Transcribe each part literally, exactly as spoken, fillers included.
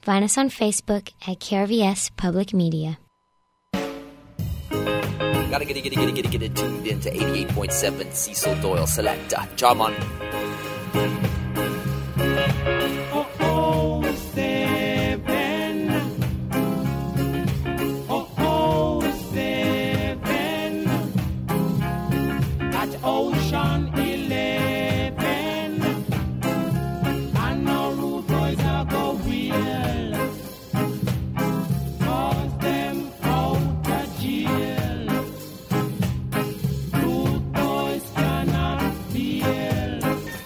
Find us on Facebook at K R V S Public Media. Gotta get it, get it, get it, get it, get it tuned into eighty-eight point seven Cecil Doyle Selector. Jarman. Oh, oh, seven. Oh, oh, seven. At Ocean Eleven. And no rude boys are go wheel. Cause them out of jail. Rude boys cannot feel.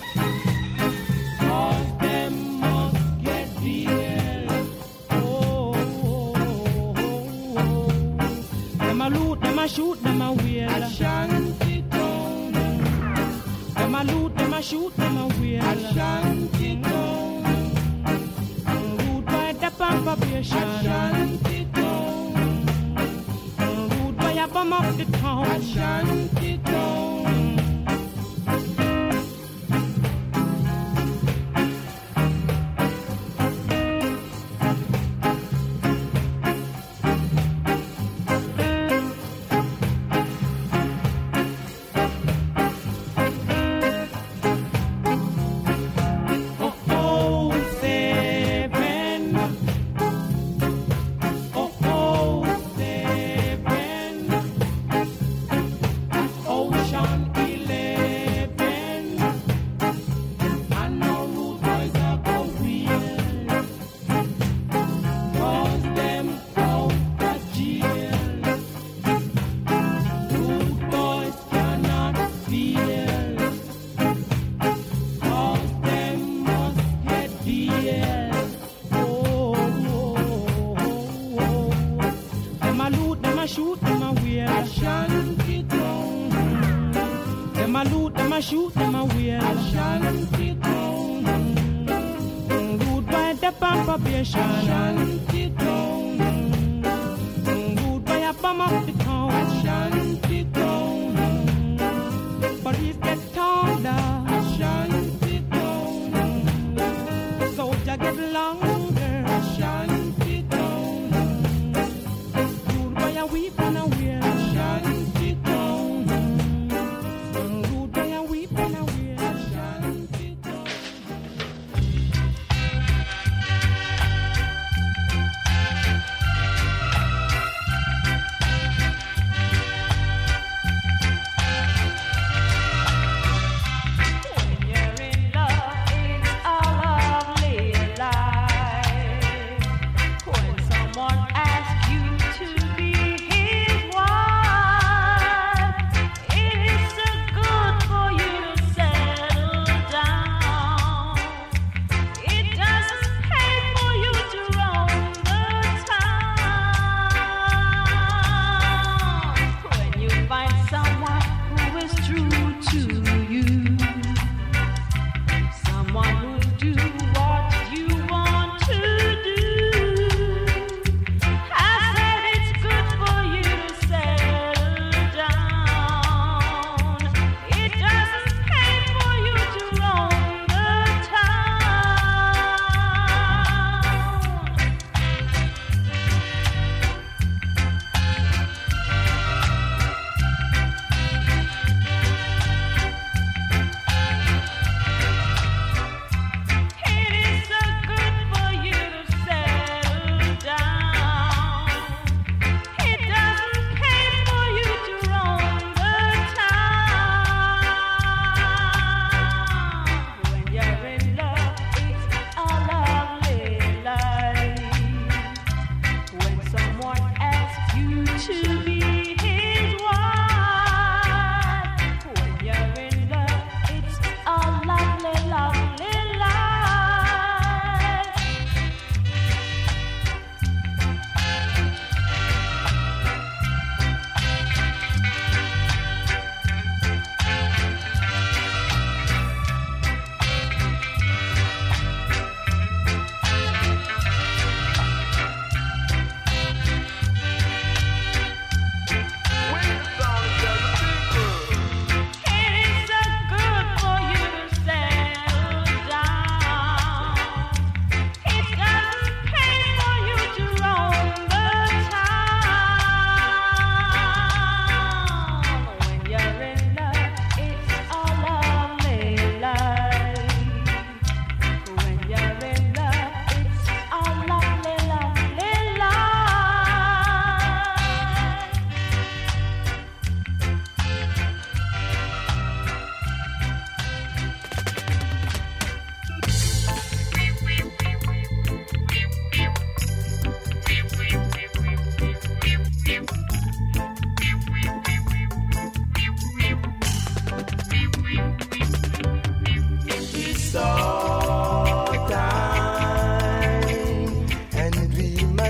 Cause them must get real. Oh, oh, oh, oh. Them a loot, them a shoot, them a wheel. Ashanti town. Them a loot, them a shoot, them a wheel. Ashanti town. Rude by the probation. Ashanti town. Rude by a bum up the town. Ashanti town. Oh, oh, seven. Oh, oh, seven. At Ocean Eleven. And no rude boys are go wheel. Cause them out of jail. Rude boys cannot feel. Cause them must get deal. Oh, oh, oh, oh. Them a loot, them a shoot, them a wheel. Ashanti town. Them a loot, them a shoot, them a wheel. Ashanti town. Rude by the probation. Ashanti town. Rude by a bum up the town. Ashanti town. But if get taller. Ashanti town. Soldier get longer. Ashanti town. Rude by a weep and a wear. Ashanti town. Rude by a weep and a wear. Ashanti town.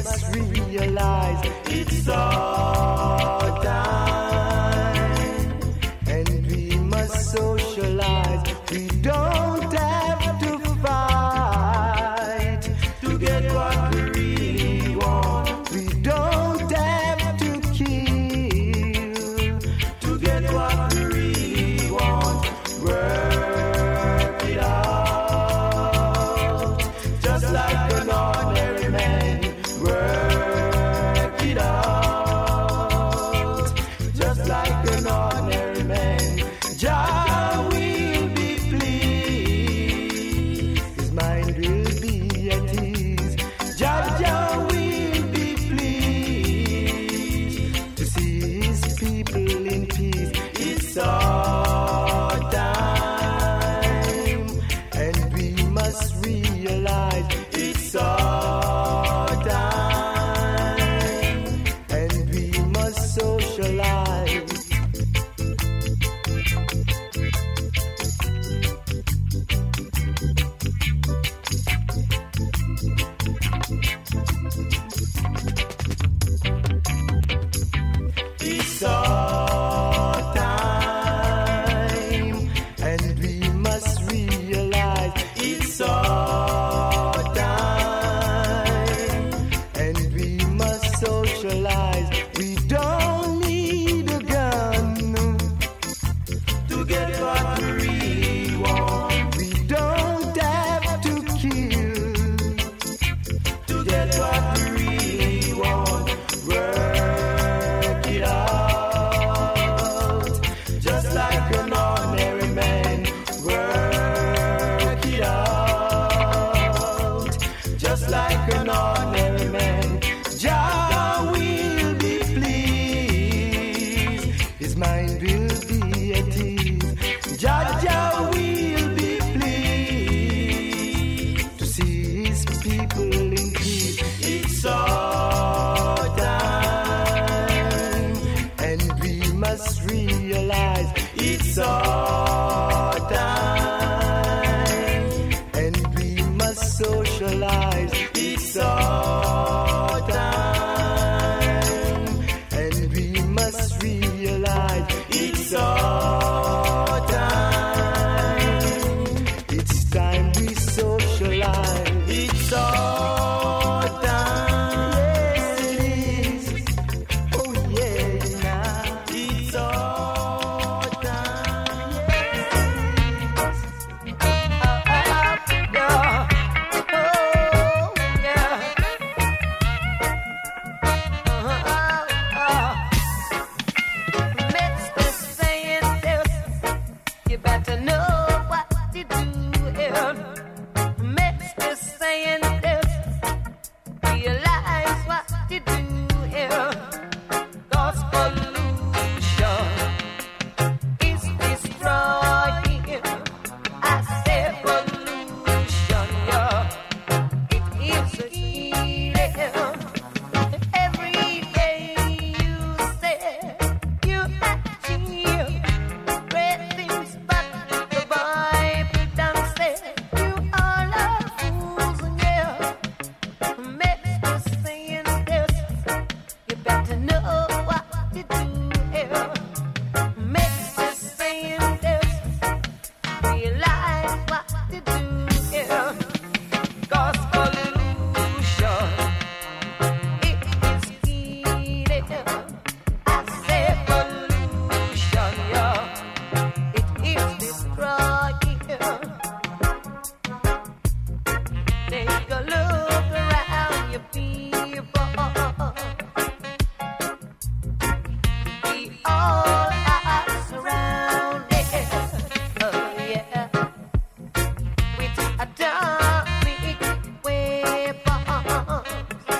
must realize it's our time, and we must socialize. We don't have to fight to get what we really want. We don't have to kill to get what we really want. Work it out, just like an ordinary man. Work it out, just like an ordinary man. Jah will be pleased, his mind will be at ease. Jah Jah will be pleased to see his people in peace. It's our time, and we must realize it's our time, and we must socialize. It's our time, and we must realize it's our time, and we must socialize. We don't need a gun to get what we really want. We don't have to kill to get what we really want. Work it out, just like an ordinary man. Work it out, just like an ordinary man. Jah will be pleased, his mind will be at ease. Jah Jah will be pleased to see his people in peace. It's our time, and we must realize it's our time, and we must socialize. It's our time, and we must realize it's our time. It's time we socialize. It's our time. Yes, it is. Oh yeah, now it's our time. You better know what to do here. Mister saying this, realize what to do here. Cause pollution is destroying. I say pollution, yeah. It is a healing. Every day you say you achieve great things, but the Bible done say you all are fools, yeah. Makes me saying this, you better know what to do here. Makes me saying this, realize what to do here. Cause pollution, it is healing. I say pollution, yeah. It is destroying. Take a look around your people. We all are surrounded, oh yeah, with atomic weapons.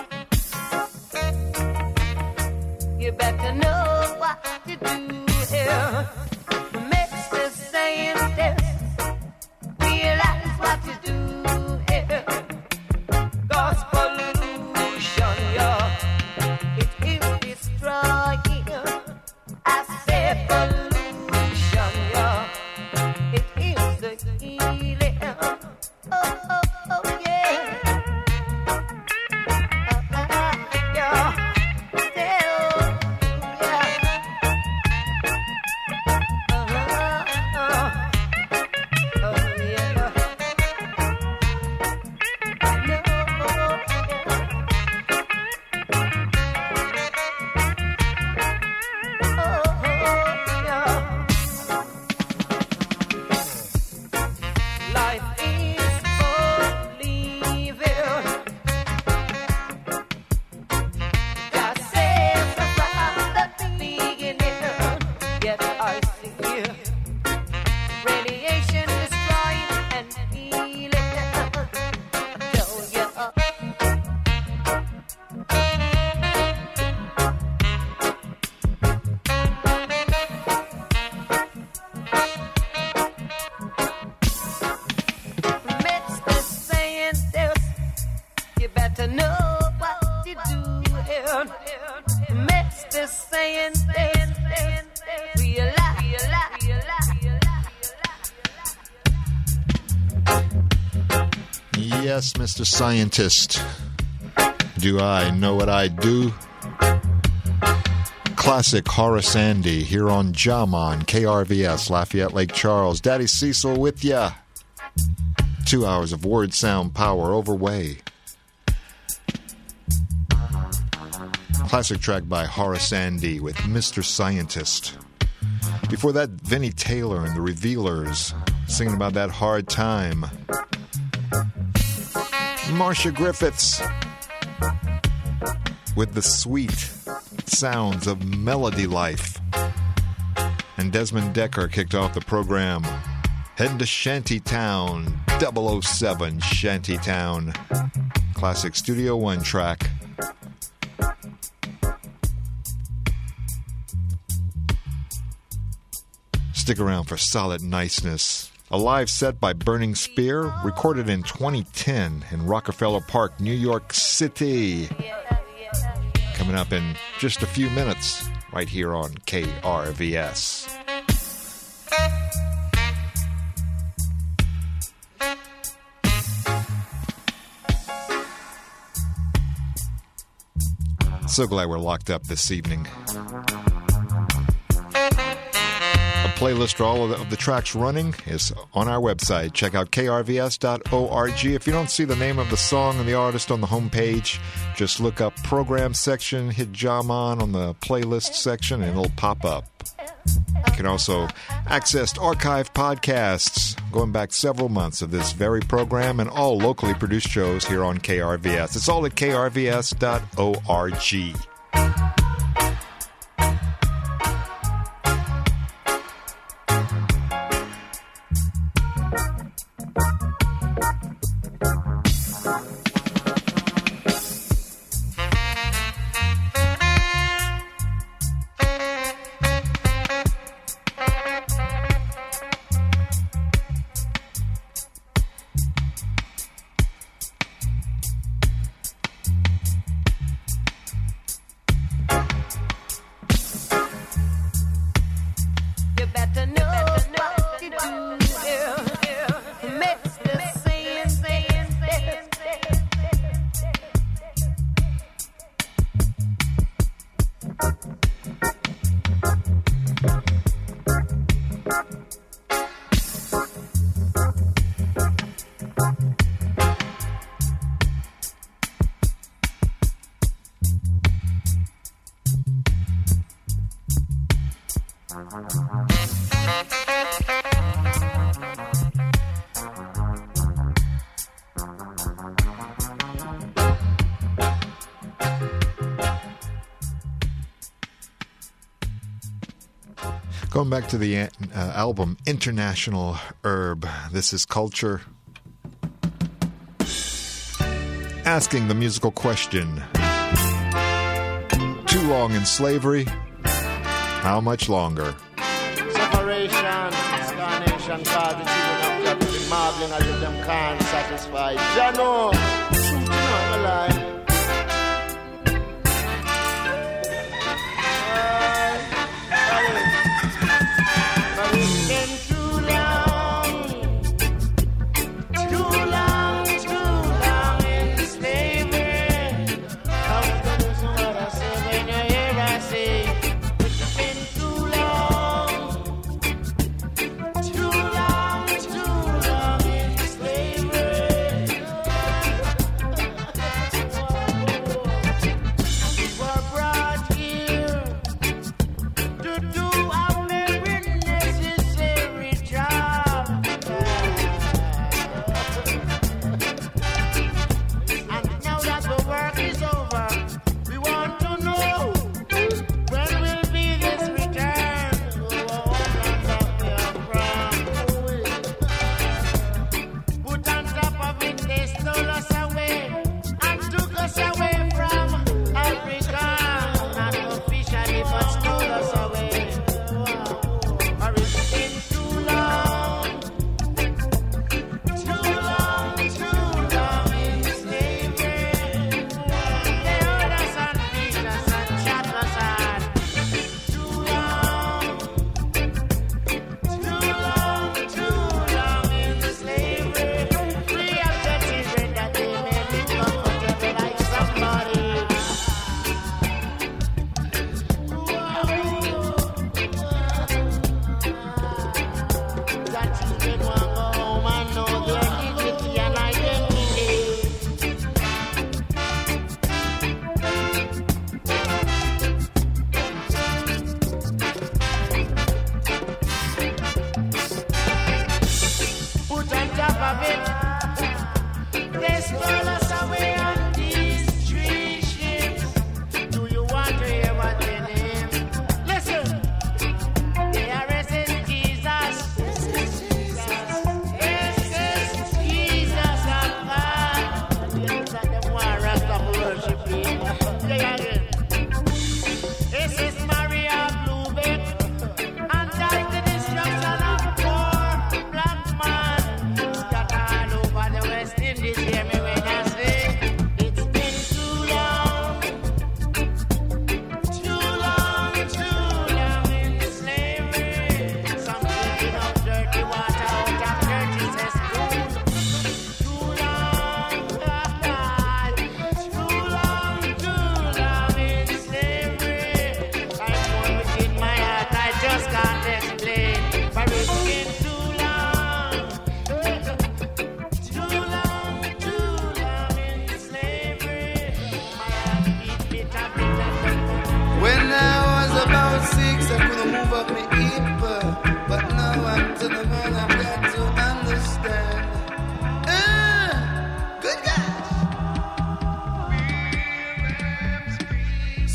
You better know what to do here. Makes the scientists realize what to do here. Cause pollution, yeah, it is destroying. I say pollution, yeah, it is the healing. Oh, oh, oh, yeah. better know what you do here. Makes this saying, saying, saying, realize, realize, realize. Yes, Mister Scientist. Do I know what I do? Classic Horace Andy here on Jamon, K R V S, Lafayette Lake Charles. Daddy Cecil with ya. Two hours of word sound power overway. Classic track by Horace Andy with Mister Scientist. Before that, Vinnie Taylor and the Revealers singing about that hard time. Marcia Griffiths with the sweet sounds of Melody Life. And Desmond Decker kicked off the program. Heading to Shantytown, double oh seven Shantytown. Classic Studio One track. Stick around for solid niceness. A live set by Burning Spear, recorded in twenty ten in Rockefeller Park, New York City. Coming up in just a few minutes, right here on K R V S. So glad we're locked up this evening. Playlist for all of the, of the tracks running is on our website. Check out K R V S dot org. If you don't see the name of the song and the artist on the homepage, just look up program section, hit Jamon on the playlist section, and it'll pop up. You can also access archived podcasts going back several months of this very program and all locally produced shows here on K R V S. It's all at K R V S dot org. Going back to the uh, album International Herb, this is Culture. Asking the musical question. Too long in slavery? How much longer? Separation, scarnation, cause the children of God will be marveling as if them can't satisfy. Jano, shooting on the line.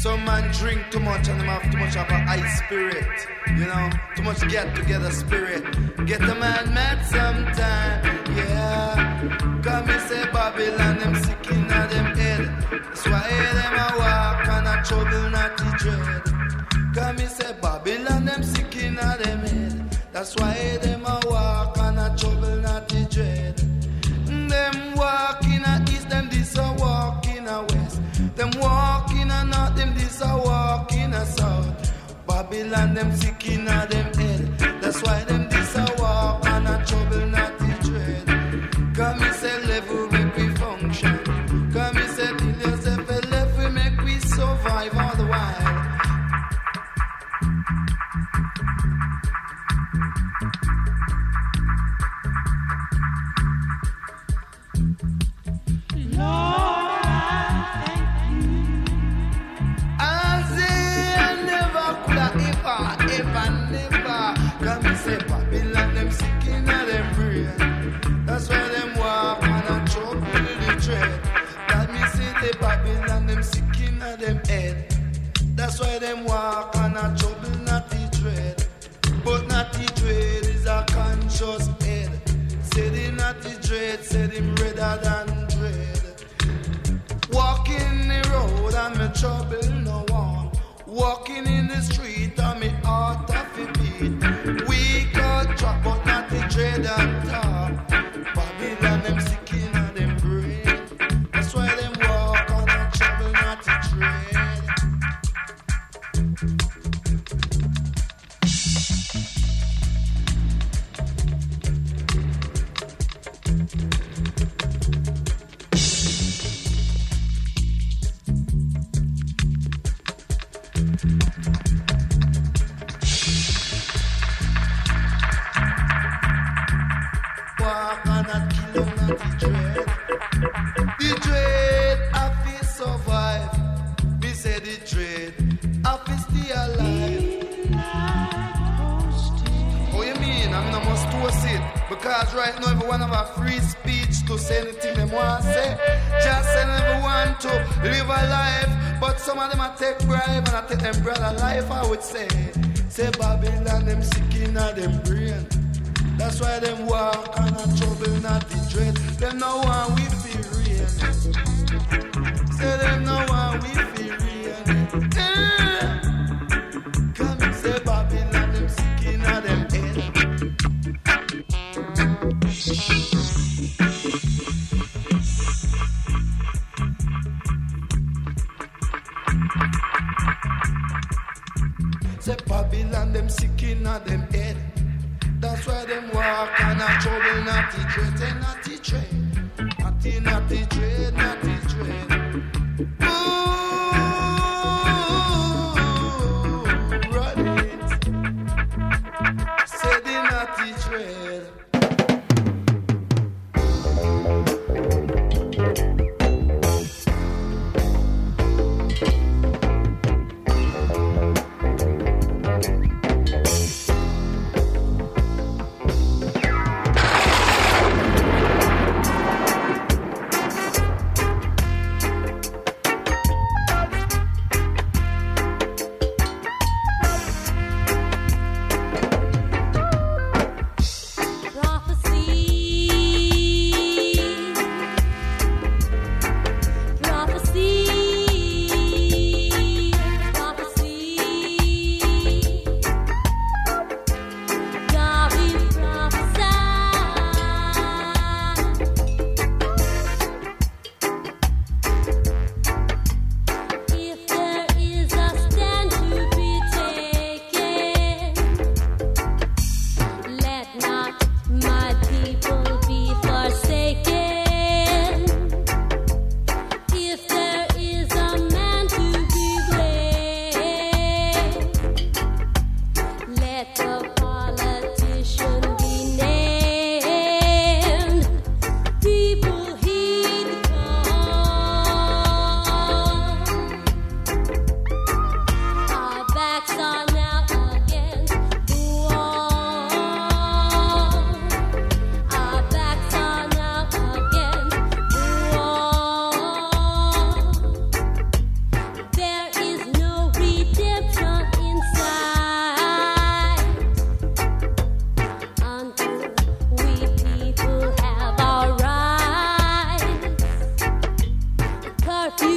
Some man drink too much and them have too much of a high spirit. You know, too much get together spirit. Get a man mad sometime, yeah. Come me say Babylon, them sick in a them head. That's why them a walk and a trouble not to dread. Come me say Babylon, them sick in a them head. That's why them a walk and a trouble not to dread. Them walk in a east, them this a walk in a west. Them walk in a north, them this a walk in a south. Babylon, them sick in a them head. That's why them this a walk and a trouble not to dread. Come me say level make we function. Come me say tell yourself a level make we survive all the while. Babylon, them sick in them brain. That's why them walk and a trouble the tread. That me say the Babylon, them sick in them head. That's why them walk and a trouble not the dread. But not the dread is a conscious head. Said him not the dread, said him redder than dread. Walking the road and me trouble no one. Walking in the street and me heart of a beat. We got drop but not the dread at all. Babylon them sick in them brain. That's why them walk on a trouble not the dread. Walk and not kill them, not the dread. The dread, I feel survive. Me say the dread, I feel stay alive. Oh, you mean I'm not must toast it? Because right now everyone have a free speech to say anything they want to say. Just send everyone to live a life. But some of them I take bribe and I take them brother life, I would say. Say Babylon, them sick in them brain. That's why them walk and a trouble not the dread. Them no one we feel real. Say them no one we feel real. Yeah. Come and say Babylon, them sick in them head. Say Babylon, them sick in them head. That's why them walk and a trouble not the dread, say not the dread, not the not the dread, not the dread. Ooh, run it, say the not the dread.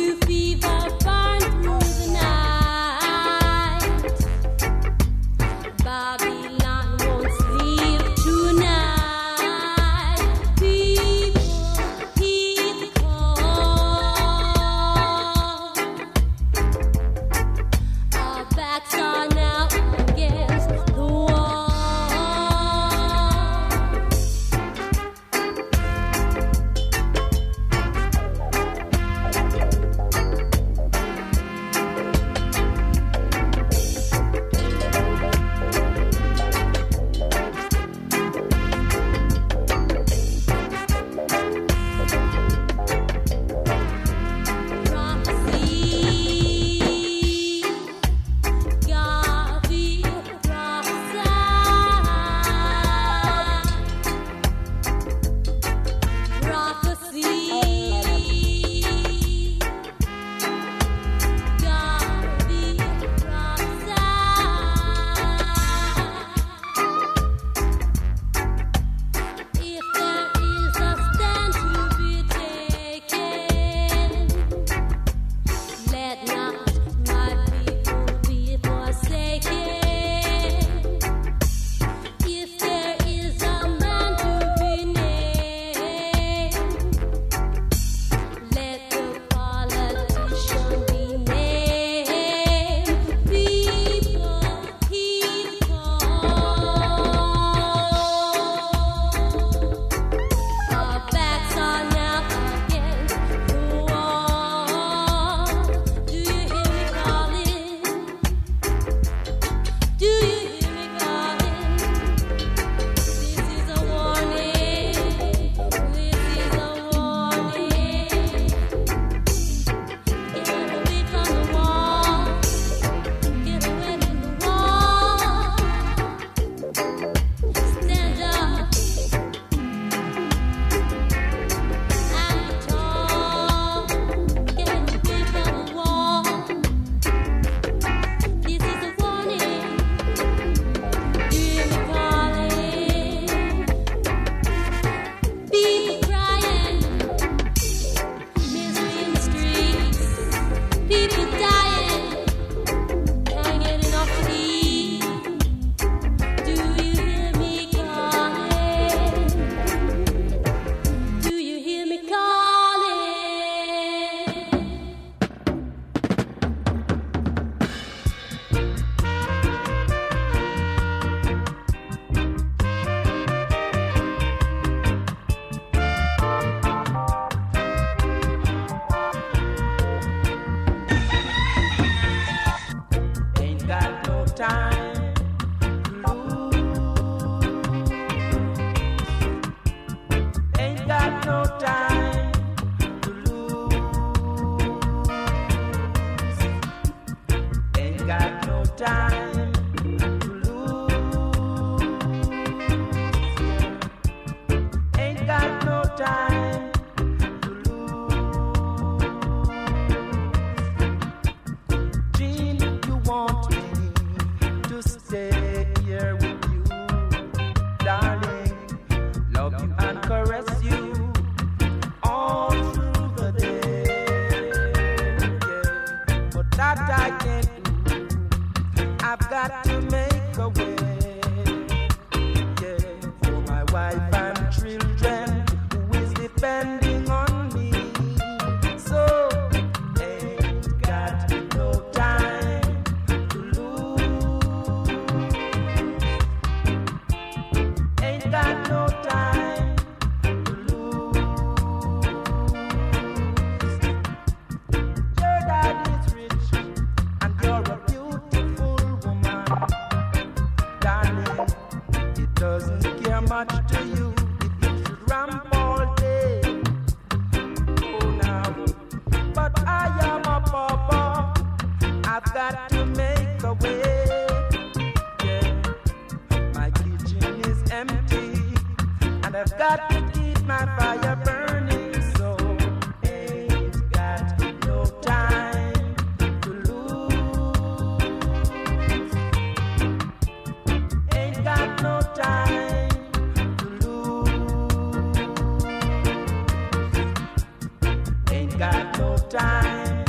Got no time.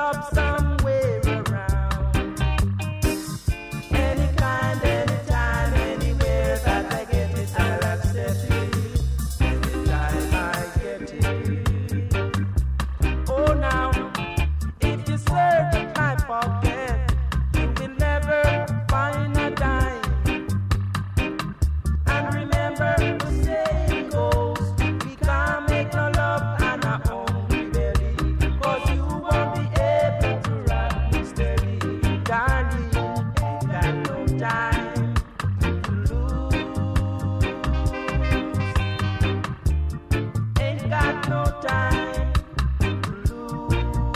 job somewhere around. Any kind, anytime, anywhere that I get it, I'll accept it. Anytime I get it. Oh, now, if you search my pocket, you will never find a dime. And remember the saying goes, we can't make no love on our own belly, 'cause you won't be able to rock me steady. Darling, ain't got no time to lose. Ain't got no time to lose.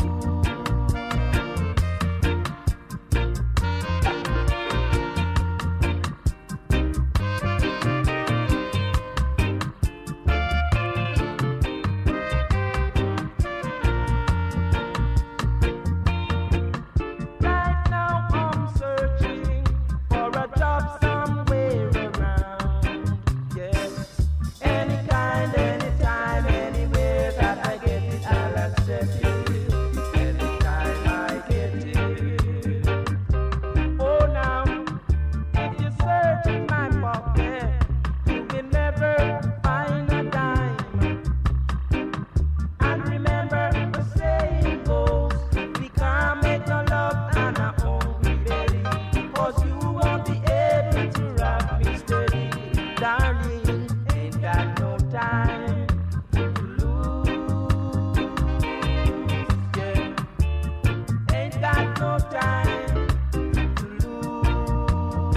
Right now I'm searching for a job somewhere around. Yes, any kind, anytime, anywhere that I get it, I'll accept it. Anytime I get it. Oh, now, if you search in my pocket, you will never find a dime. And remember the saying goes, we can't make no love on our own belly, 'cause you won't be able to rock me steady. Darling, ain't got no time to lose. Yeah, ain't got no time to lose.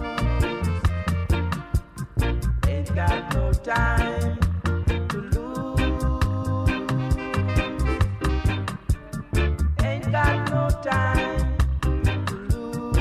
Ain't got no time to lose. Ain't got no time to lose.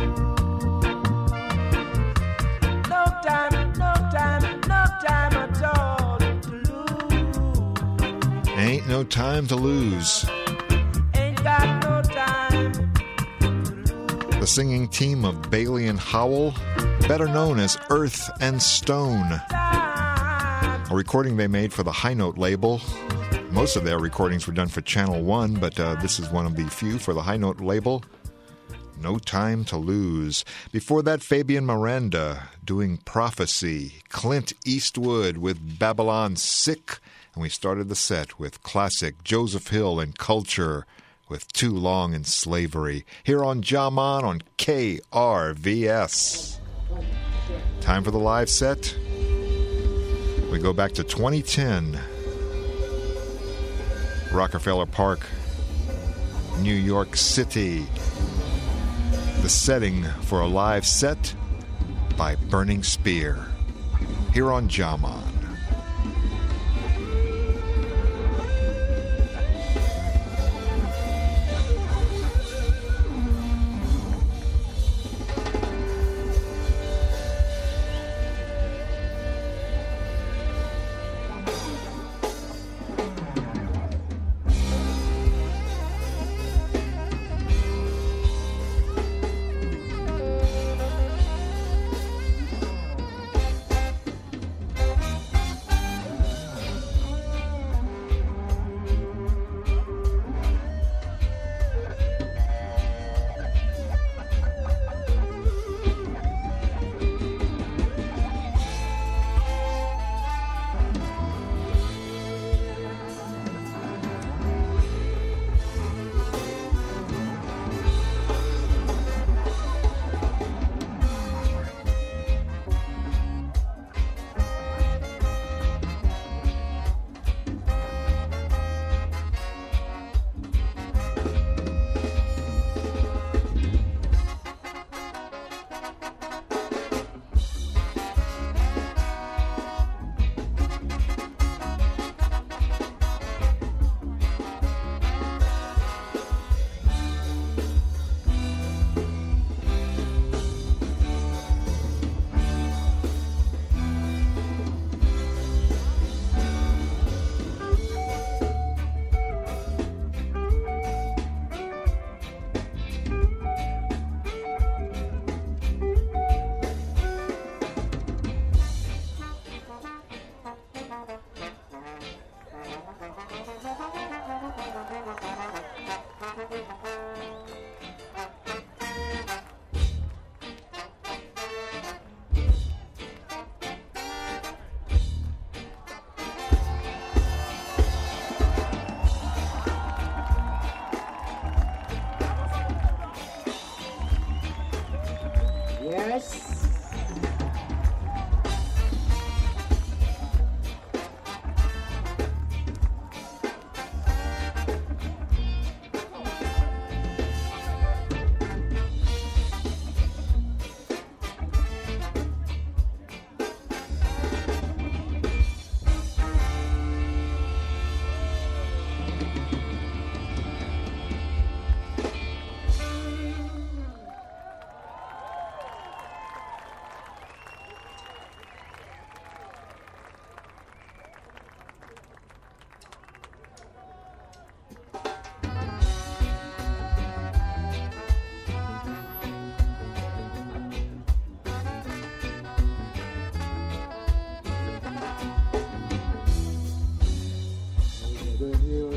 No time, no time, no time at all to lose. Ain't no time to lose. Ain't got no time to lose. The singing team of Bailey and Howell, better known as Earth and Stone, a recording they made for the High Note label. Most of their recordings were done for Channel One, but uh, this is one of the few for the High Note label. No Time to Lose. Before that, Fabian Miranda doing Prophecy. Clint Eastwood with Babylon Sick. And we started the set with classic Joseph Hill and Culture with Too Long in Slavery. Here on Jaman on K R V S. Time for the live set. We go back to twenty ten. Rockefeller Park, New York City. The setting for a live set by Burning Spear. Here on Jaman.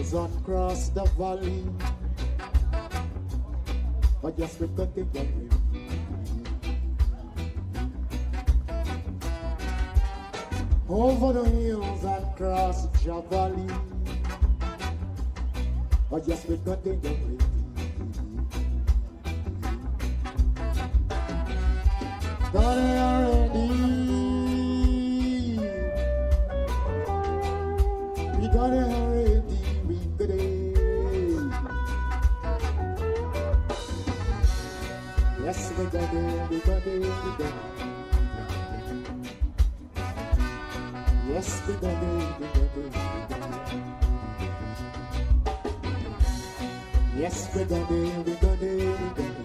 hills and across the valley. But yes, we got the valley. Over the hills and across the valley. But yes, we got the valley. Got it already. We got it already. We got it. Yes, we got it. We got it. We got it. Yes, we got it. We got it. Yes, we got it. We got it. We got it.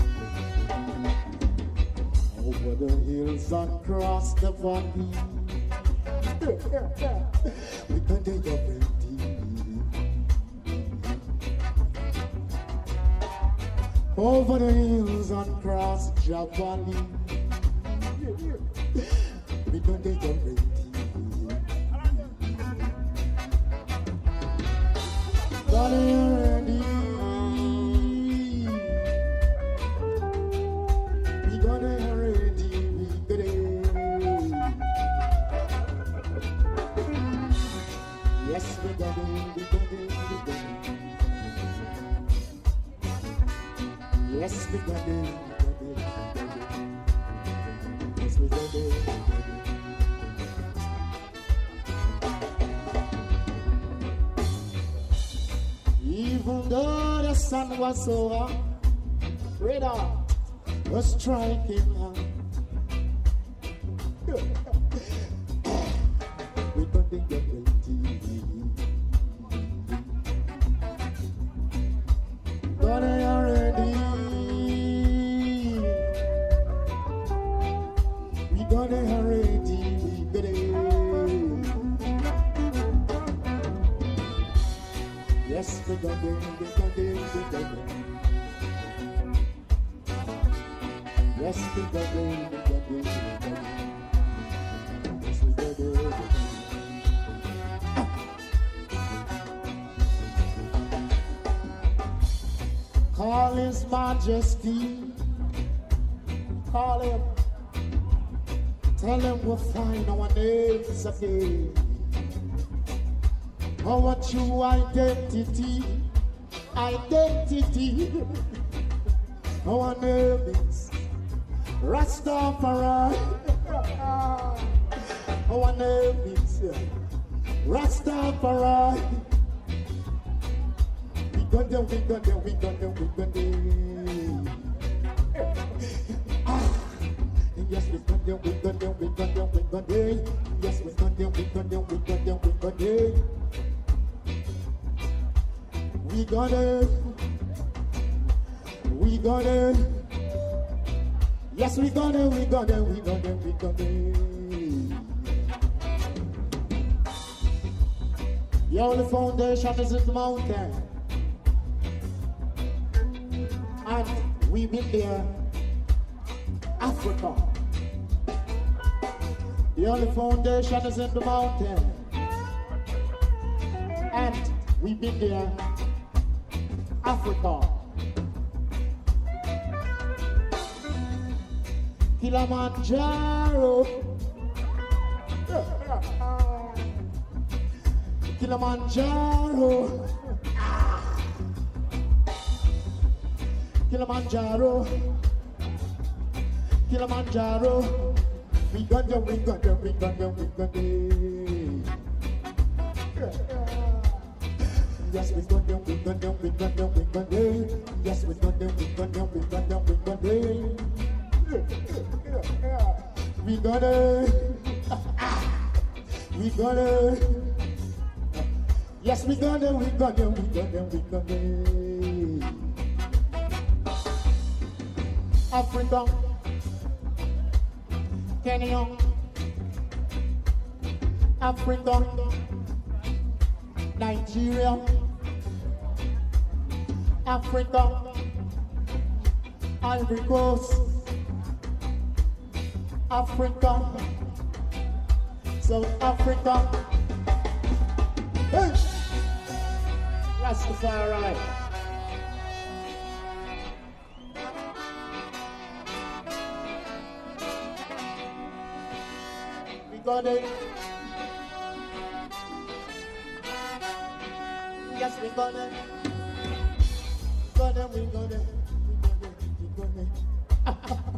Over the hills and across the valley, we can take a breath. Over the hills and across the valley, we can take a breath. Got it already. We got it already. We got it. Yes, we got it. We got it. We got it. Yes, we got it. We got it. Yes, we got it. Even though the sun was so hot, radar was striking out. We got to get ready. Got it already. We got it already. We got it. Yes, we got it. We got it. We got it. Yes, we got it, we got it, we got it. Yes, we got it. Call His Majesty. Call Him. Tell Him we'll find our names again. Our true identity. Identity. Our name is Rastafari. Our name is Rastafari. We got them, we got them, we got them, we got them. Ah. Yes, we got them, we got them, we got them, we got them. Yes, we got them, we got them, we got them, we got them. We got it. We got it. Yes, we got it, we got it, we got it, we got it. The only foundation is in the mountain. And we've been there, Africa. The only foundation is in the mountain. And we've been there, Africa. Kilimanjaro. Kilimanjaro. Kilimanjaro. Kilimanjaro. We got them, we got them, we got them, we got them. Yes, we got them, we got them, we got them, we got them. Yes, we got them, we got them, we got them, we got them. We got it. We got it. Yes, we got it. We got it. We got it. We got it. Africa, Kenya, Africa, Nigeria, Africa, Ivory Coast, Africa, South Africa. Hey! Rastafari. We got it. Yes, we got it. Got it, we got it. We got it, we got it.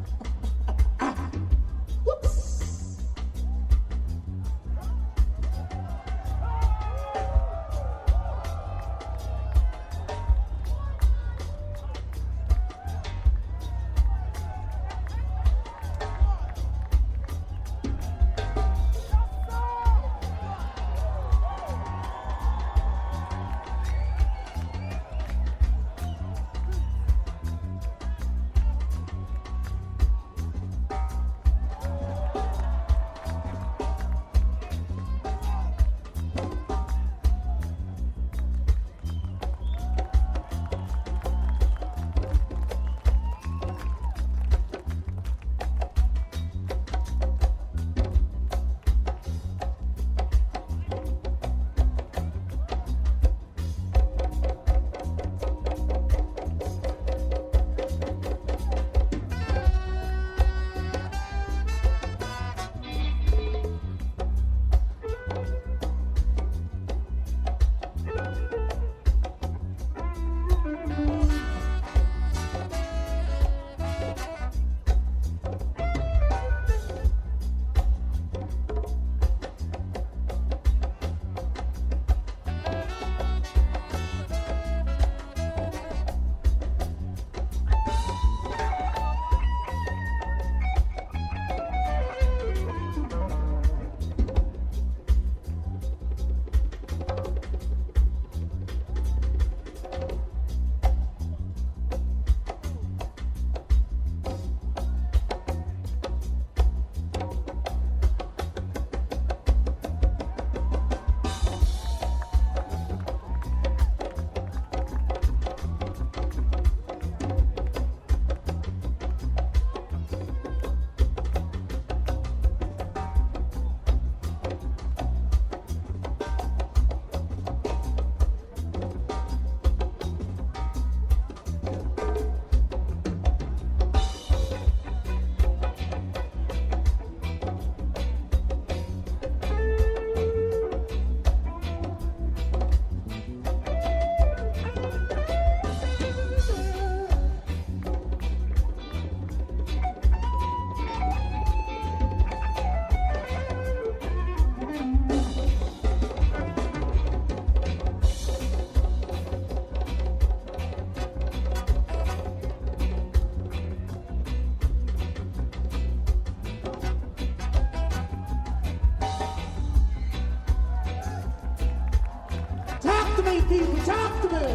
People, talk to me.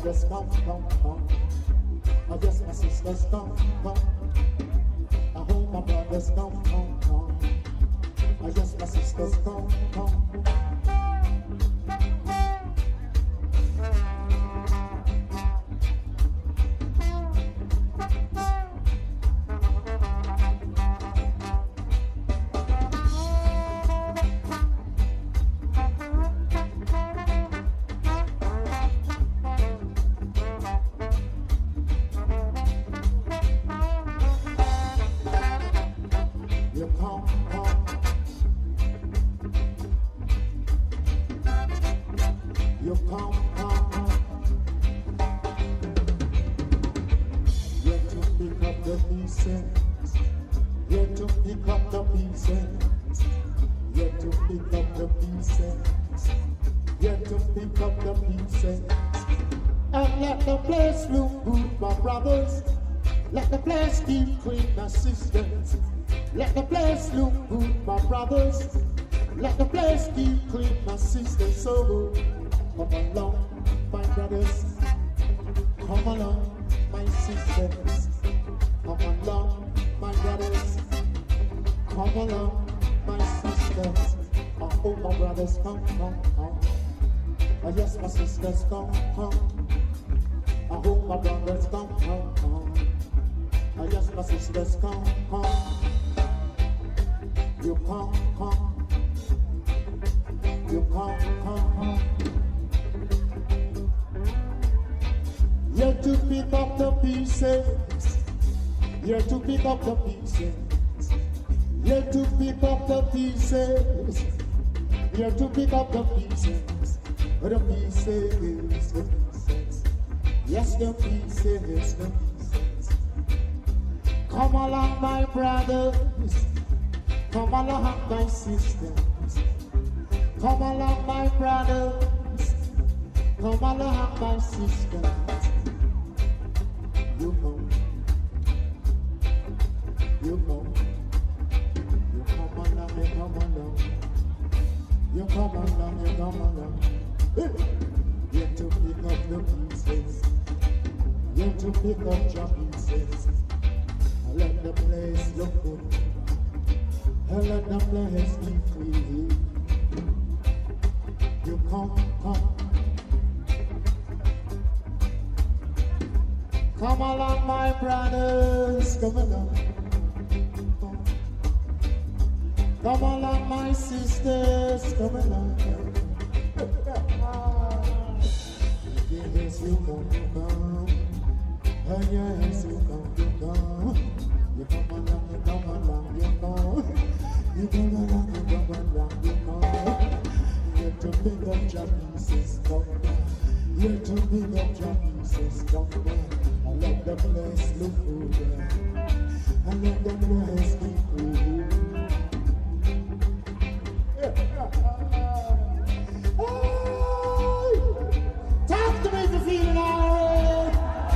Come, come, come. I guess my sisters come, come. I hope hope my brothers come, come, come. I just my sisters come, come. Sisters, let the place look good, my brothers. Let the place keep clean, my sisters. So come along, my brothers. Come along, my sisters. Come along, my brothers. Come along, my sisters. I hope my brothers come, come, come. I yes, my sisters come, come. I hope my brothers come, come, come. I just my sisters come, come. You come, come. You come, come, come. You're to pick up the pieces. You're to pick up the pieces. You're to pick up the pieces. You're to pick up the pieces. The pieces, the pieces. Yes, the pieces, the pieces. Come along, my brothers. Come along, my sisters. Come along, my brothers. Come along, my sisters. You know. You know. You come along, you come along. You come along, you come along. You to pick up the pieces. You to pick up your pieces. Let the place look good. Let the place be free. You come, come. Come along, my brothers. Come along. Come, come along, my sisters. Come along. Yes, you come, you come. Oh, yes, you come, you come. You come along, you come along, you come. You come along, you come along, you come. You're to pick up your pieces, come on. You're to pick up your pieces, come on. I let the place look good. I let the place be free. Talk to me if you're feeling alright.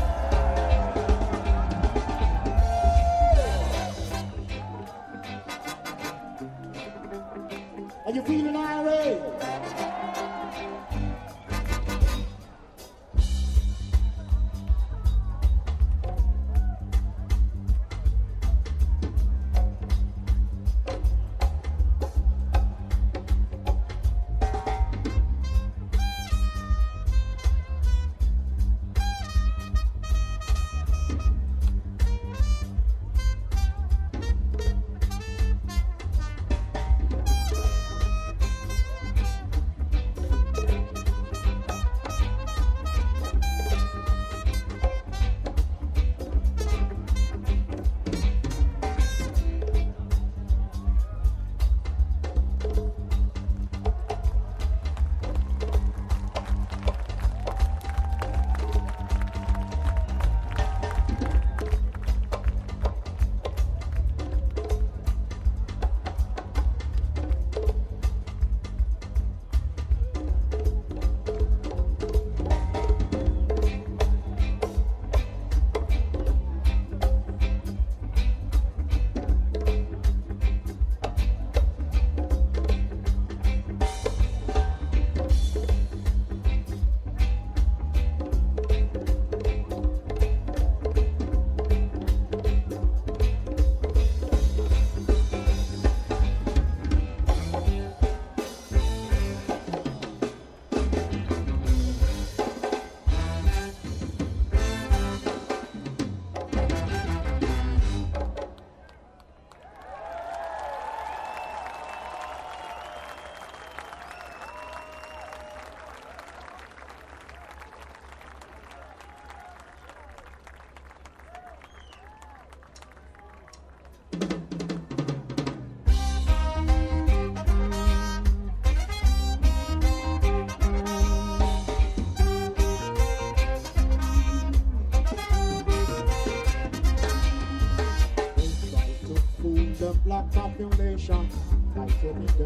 Are you feeling irate?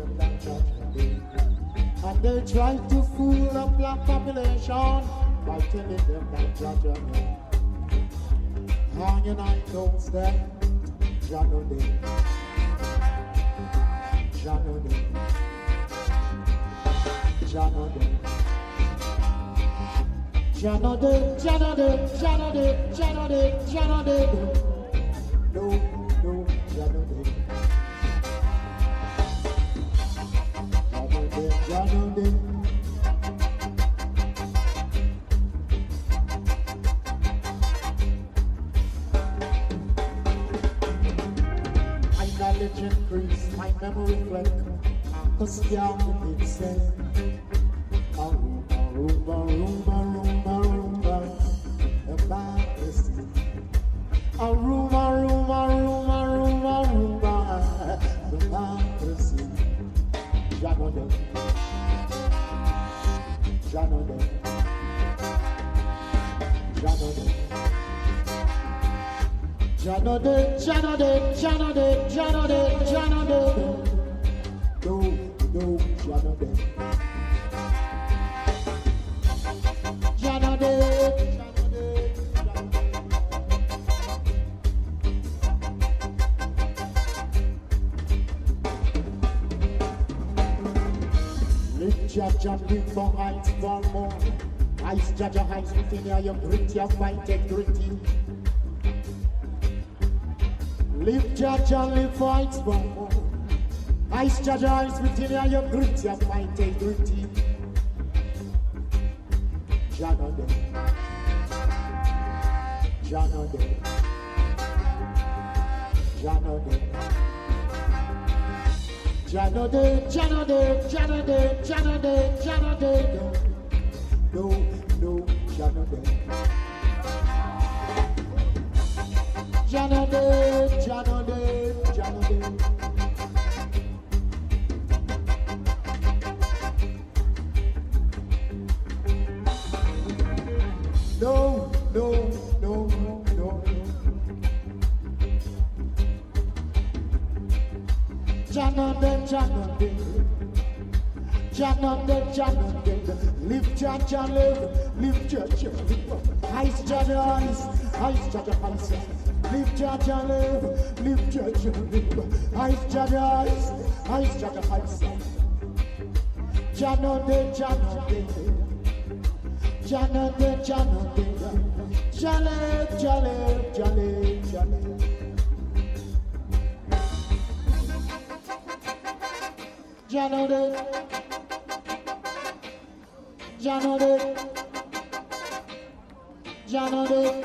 them that judgment day. And they try to fool the black population by telling them that judgment day. And you know knows them, Jah know them, Jah know them, Jah know them. Jah know them, Jah know them, Jah know them, Jah know them, Jah know them. No, no, Jah know them. Jah know them, Jah know them. My knowledge increase, my memory reflect, cause yeah, it said. Rumba, rumba, rumba, rumba, democracy. A rumba, rumba, rumba, rumba, rumba, democracy. Jah know them, Jah know them, Jah know them, Jah know them, Jah know them, Jah know them, Jah know them, Jah know them. No, no, Jah know them. Jah live for heights for more. Ice Jah Jah heights within you, you grit your fight and gritty. Live Jah Jah live for heights for more. Ice Jah Jah heights within you, you grit your fight and gritty. Jah know them, Jah know them, Jah know them. Jah know them, Jah know them, Jah know them, Jah know them, Jah know them. No, no, Jah know them. Jah know them, Jah know them, Jah know them. No, no, no, no, no. Jah know them, Jah know them, Jah know them, Jah know them. Live Jah Jah live, live Jah Jah live. Ice Jah Jah ice, ice Jah Jah ice. Live Jah Jah live, live Jah Jah live. Ice Jah Jah ice, ice Jah Jah ice. Jah know them, Jah know them, Jah know them, Jah know them. Jah live, Jah live, Jah live, Jah live. Jah know them, Jah know them, Jah know them.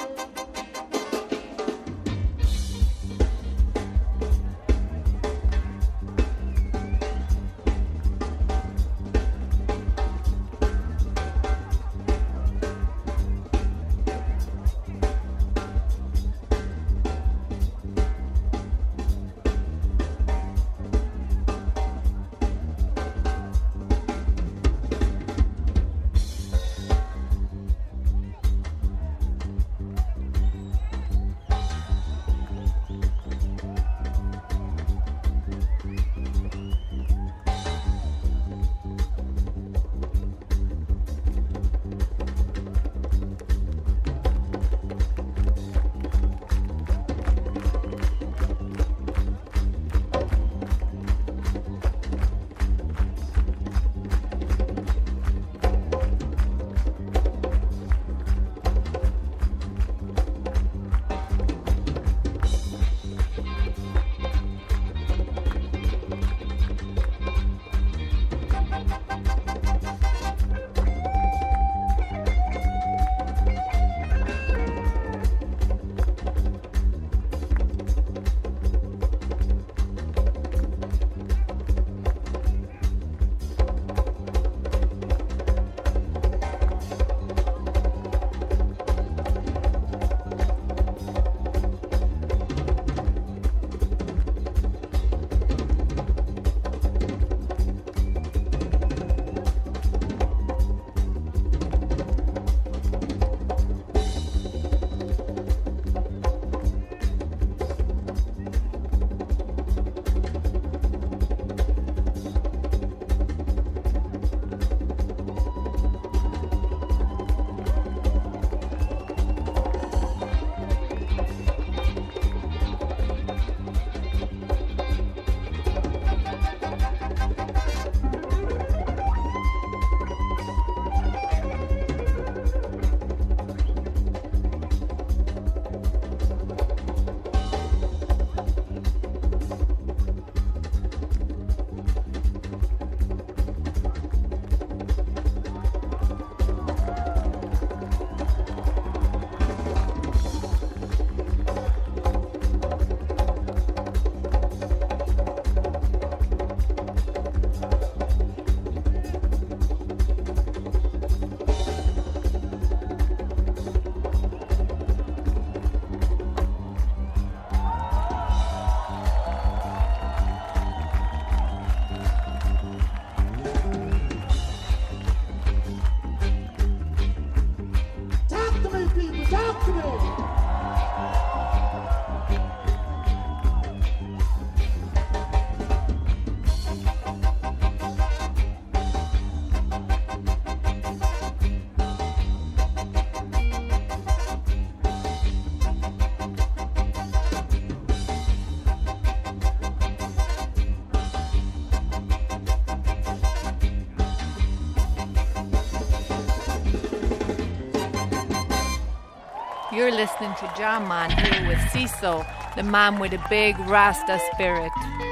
You're listening to John Man here with Cecil, the man with a big Rasta spirit.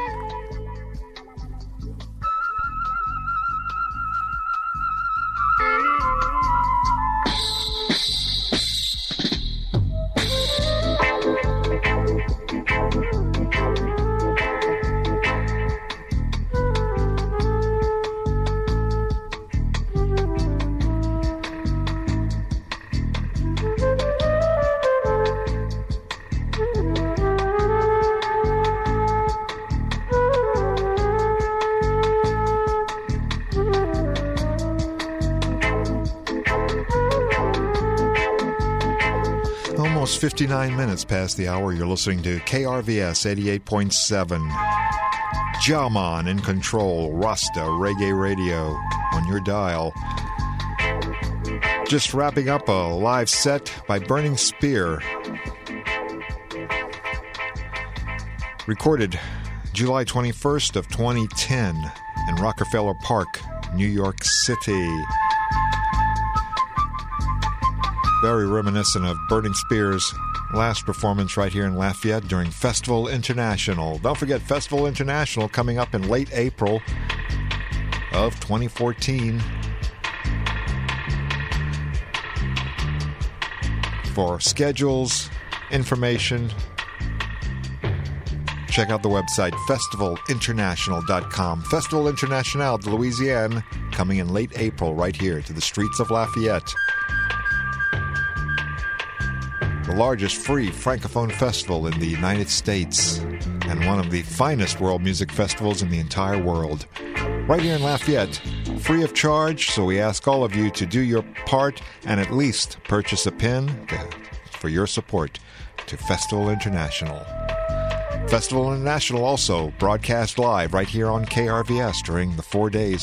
fifty-nine minutes past the hour. You're listening to K R V S eighty-eight point seven. Jaman in control, Rasta Reggae Radio on your dial. Just wrapping up a live set by Burning Spear. Recorded July twenty-first of twenty ten in Rockefeller Park, New York City. Very reminiscent of Burning Spear's last performance right here in Lafayette during Festival International. Don't forget Festival International coming up in late April of twenty fourteen. For schedules, information, check out the website festival international dot com. Festival International de Louisiane coming in late April right here to the streets of Lafayette. The largest free Francophone festival in the United States and one of the finest world music festivals in the entire world. Right here in Lafayette, free of charge, so we ask all of you to do your part and at least purchase a pin to, for your support to Festival International. Festival International also broadcast live right here on K R V S during the four days